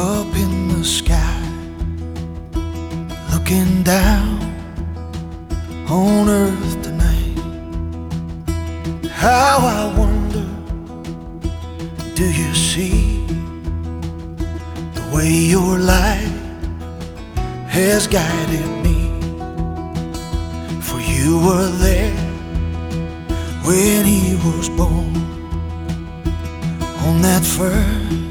Up in the sky, looking down on earth tonight. How I wonder, do you see the way your light has guided me? For you were there when he was born on that first